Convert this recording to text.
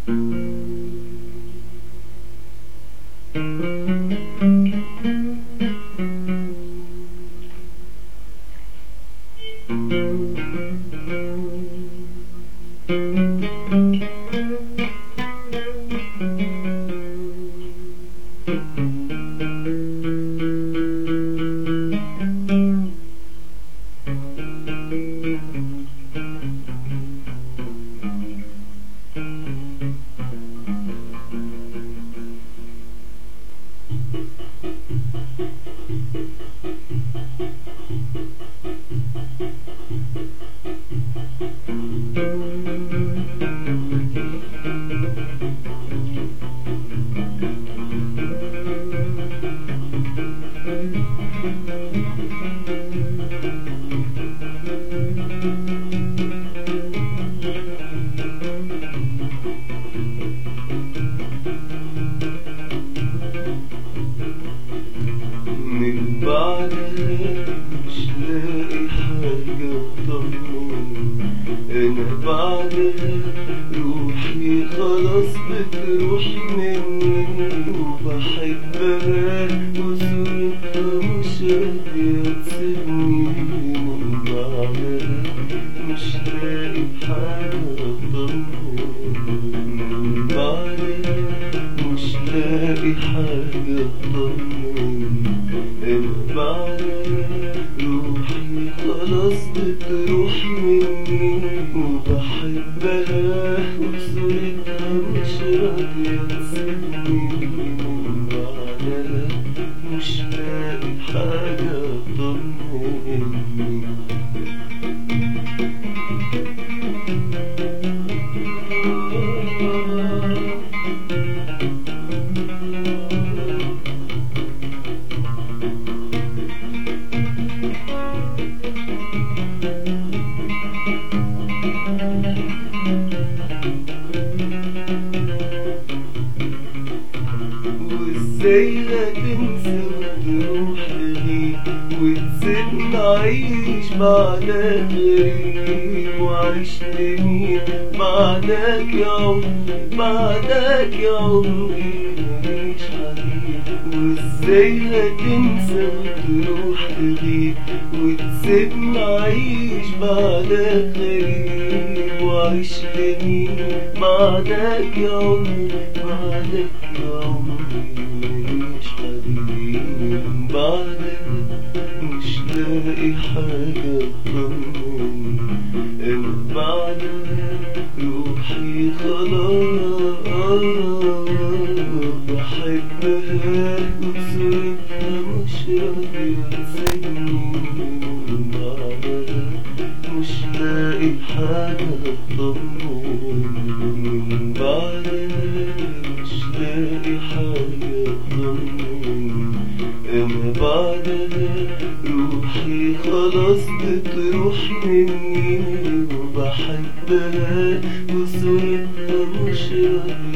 من بعدها مش لاقي حاجة أطمن، أنا بعدها روحي خلاص بتروح مني، وبحبها وصورتها مش راضية تسيبني. من بعدها مش لاقي حاجة أطمن، من بعدها مش لاقي حاجة أطمن، أنا بعدها روحي خلاص بتروح مني، وبحبها وصورتها مش راضية تسيبني. من بعدها مش لاقي حاجة أطمني. وازاي هتنسى وتروح تغيب وتسيبني اعيش بعدك غريب، وعيش لمين بعدك يا عمري، بعدك يا عمري ماليش حبيب. وازاي هتنسى وتروح تغيب وتسيبني اعيش بعدك غريب، وعيش لمين بعدك يا عمري، بعدك يا عمري ماليش حبيب. من بعدك مش لاقي حاجة أطمن، أنا بعدها روحي خلاص بحبها وصورتها مش راضية تسيبني. من بعدها مش لاقي حاجة أطمن، من بعدها مش لاقي حاجة أطمن، أنا بعدها روحي خلاص بتروح مني، وبحبها وصورتها مش راضية